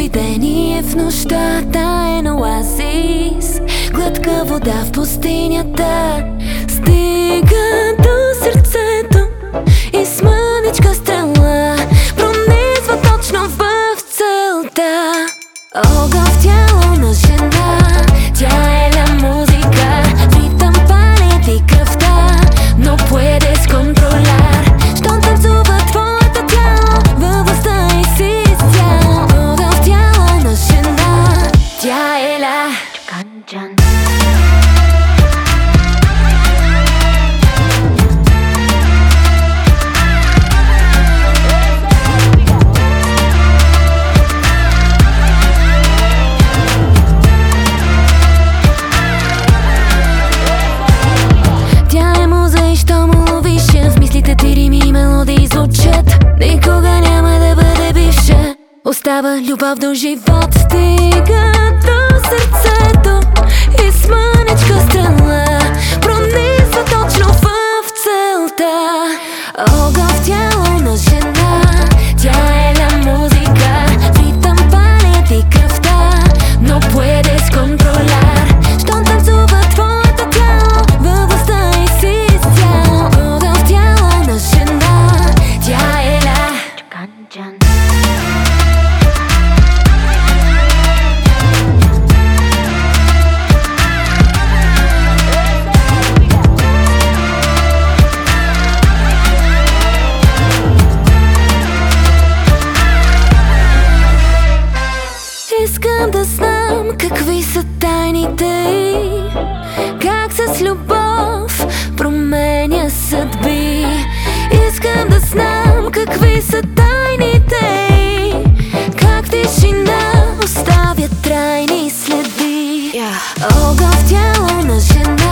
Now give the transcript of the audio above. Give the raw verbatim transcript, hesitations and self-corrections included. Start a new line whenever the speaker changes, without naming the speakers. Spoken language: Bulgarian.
видение в нощта, таен оазис, глътка вода в пустинята. Стига до сърцето и с мъничка стрела пронизва точно в целта. Огън в тяло на жена, тя е ля музика, в ритъм пали ти кръвта, но puedes controlar. Щом танцува твоето тяло, във властта и си изцяло. Огън в тяло на жена, тя е ля Канджан. Остава любов до живот, стига до сърцето и с мъничка стрела пронизва точно в целта. Огън в тяло на жена, тя е ля музика, в ритъм пали ти кръвта, но puedes controlar. Щом танцува твоето тяло, във властта и си изцяло. Огън в тяло на жена, тя е ля Канджан. Искам да знам какви са тайните й, как с любов променя съдби. Искам да знам какви са тайните й, как тишина оставя трайни следи. Огън в тяло на жена.